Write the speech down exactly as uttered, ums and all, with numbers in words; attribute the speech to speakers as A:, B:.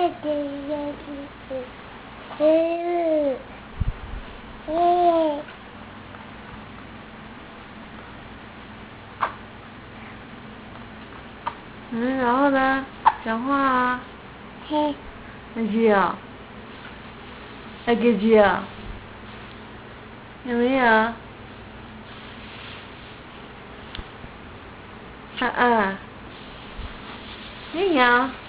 A: 嗯，然后呢？讲话啊！
B: 嘿，
A: 爱鸡啊！爱给鸡啊！有没有？啊啊！没有。